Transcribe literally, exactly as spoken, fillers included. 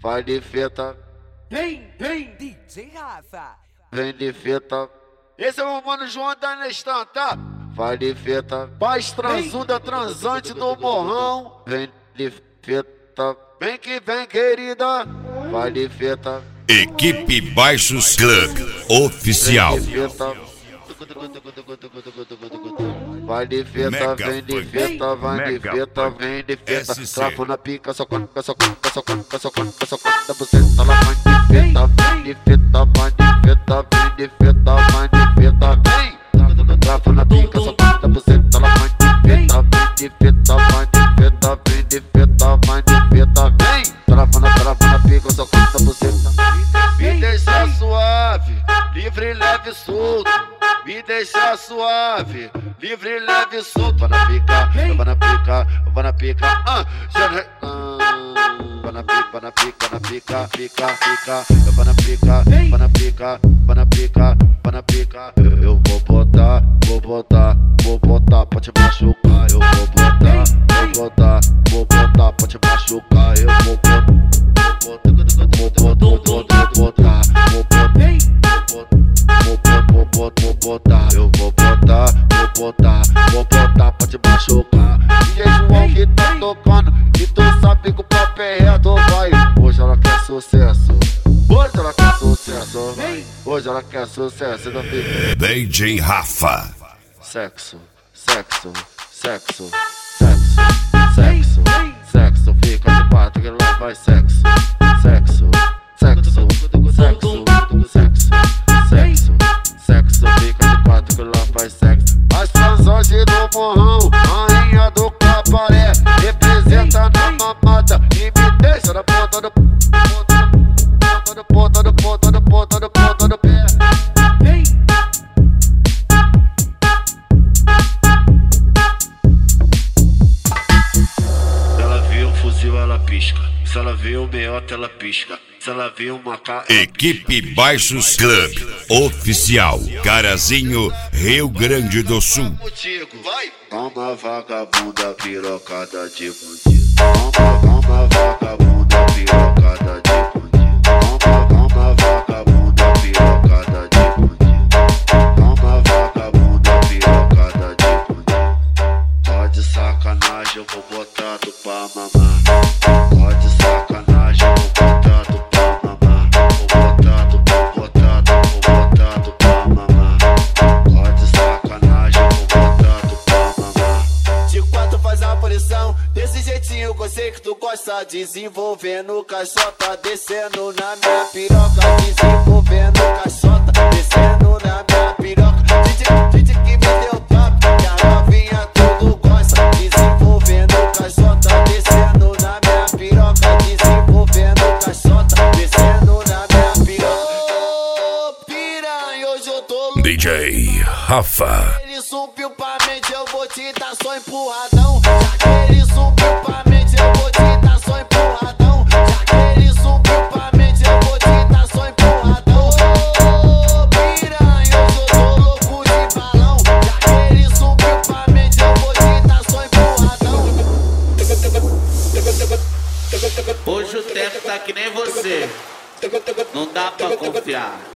vai de fita. Vem, vem, D J Rafa. Vem de fita. Esse é o mano João da Nestan, tá? Vai de fita. Paz transuda, transante do morrão. Vem de fita. Vem que vem, querida. Vai de fita. Equipe Baixos Club Oficial. Vai de fita, vem de fita, vai de fita, vem de fita. Trafo na pica, só conta, só conta, só conta, só conta, só conta. Você tá lá, vai de fita, vem de fita, vai de fita, vem de fita, vai de fita, vem. Trafo na pica, só conta, você tá lá, vai de fita, vem de fita, vai de fita, vem de fita, vai de fita, vem. Trafo na, trafo na pica, só conta, você tá. Me deixa suave, livre, leve e solto. Me deixa suave, livre, leve e solto. Vai na pica, vai na pica, vai na pica. Ah, já ah, vai na pica, vai na pica, na pica, pica, pica. Vai na pica, vai na pica, vai na pica, vai na pica. Eu, eu vou botar, vou botar, vou botar pra te machucar. Eu vou botar, vou botar, vou botar pra te machucar. Eu vou botar, vou botar, vou botar, vou botar, vou botar, vou botar, eu vou botar, vou botar, vou botar pra te machucar. D J João que tá tocando, e tu sabe que o papo é reto, vai. Hoje ela quer sucesso, hoje ela quer sucesso, vai. Hoje ela quer sucesso, não fica. D J Rafa. Sexo, sexo, sexo, sexo, sexo, sexo, fica de quatro que lá vai sexo, sexo, sexo, sexo, sexo, sexo, sexo, fica de quatro que lá faz sexo. As transões do morrão, rainha do cabaré, representa na mamada e me deixa na ponta do ponta do ponta do ponta do ponta do ponta do pé. Se ela vê um fuzil, ela pisca. Se ela vê um meiota, ela pisca. Se ela vê uma cara. Equipe Baixos Club Oficial, Carazinho, Rio Grande do Sul. Toma vagabunda pirocada de bandido. Toma, toma vagabunda pirocada de bandido. Toma, toma vagabunda pirocada de bandido. Toma vagabunda pirocada de bandido. Só de sacanagem eu vou botar tu pra mamar. Só de sacanagem eu vou botar tu pra mamar. Vou botar tu, vou botar tu, vou botar tu pra mamar. Só de sacanagem eu vou botar tu pra mamar. De quatro faz a posição, desse jeitinho que eu sei que tu gosta. Desenvolvendo caixota, descendo na minha piroca. Desenvolvendo caixota, descendo na minha piroca. D J, D J que me deu top, que a novinha tudo gosta. Desenvolvendo caixota, descendo na minha piroca. Desenvolvendo caixota, descendo na minha piroca. Ô, piranha, hoje eu tô louco. D J Rafa. Ele subiu pra mente, eu vou te dar só empurradão. Já que ele subiu pra mente, eu vou te dar só empurradão. Já que ele subiu pra mente, eu vou te dar só empurradão. Ô, piranha, hoje eu tô louco de balão. Já que ele subiu pra mente, eu vou te dar só empurradão. Hoje o tempo tá que nem você, não dá pra confiar.